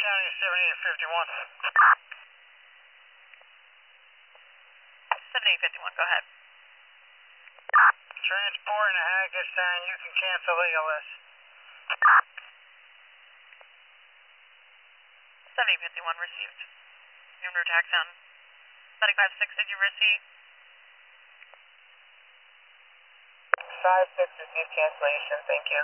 County 7851. 7851, go ahead. Transport in Hackettstown, you can cancel ALS. 7851 received. You're under attack sound. 956, did you receive? 56 received cancellation, thank you.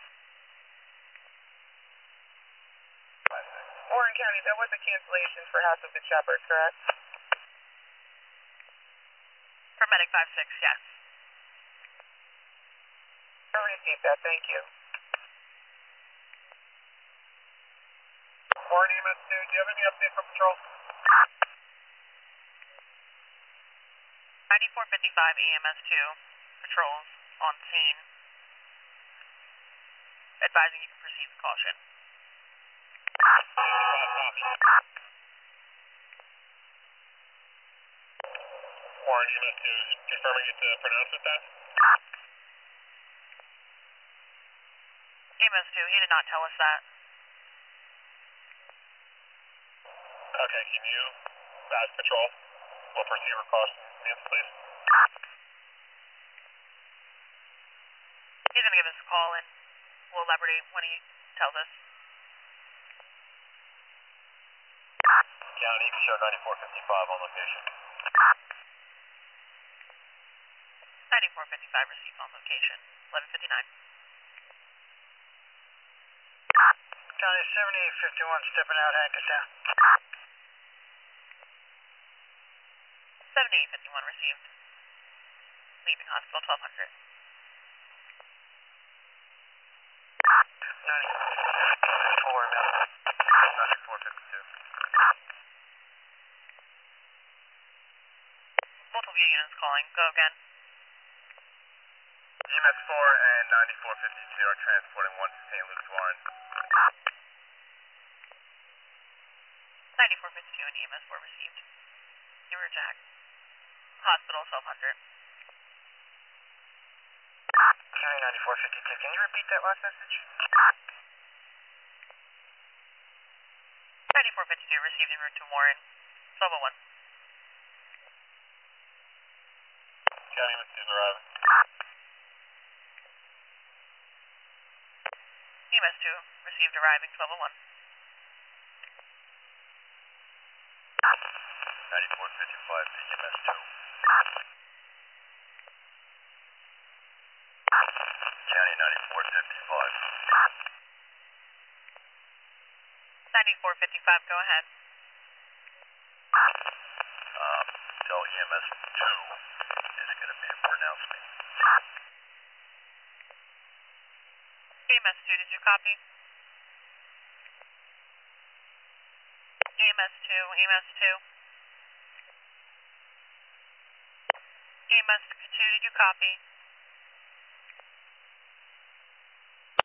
Warren County, that was a cancellation for House of the Shepherd, correct? For Medic 56, yes. I received that, thank you. Warren EMS 2, do you have any update from patrol? 9455 AMS 2, patrols on scene. Advising you can proceed with caution. Warren EMS 2 is confirming it's a pronouncement then? AMS 2, he did not tell us that. Okay, can you ask patrol what procedure caution means, please? He's going to give us a call and we'll elaborate when he tells us. County, you can show 9455 on location. 9455 received on location. 1159. County 7851 stepping out Hackettstown. 7851 received. Leaving hospital 1200. 9452. Multiple units calling. Go again. EMS 4 and 9452 are transporting 1 to St. Luke's Warren. 9452 and EMS 4 received. You were attacked. Hospital 1200. County 9452, can you repeat that last message? 9452 received en route to Warren. 1201. County EMS 2 is arriving. EMS 2 received arriving 1201. 9455 to EMS 2. County 9455. 9455, go ahead. Tell EMS 2 is going to be a pronouncement. EMS 2, did you copy? EMS 2, EMS 2. EMS 2, did you copy?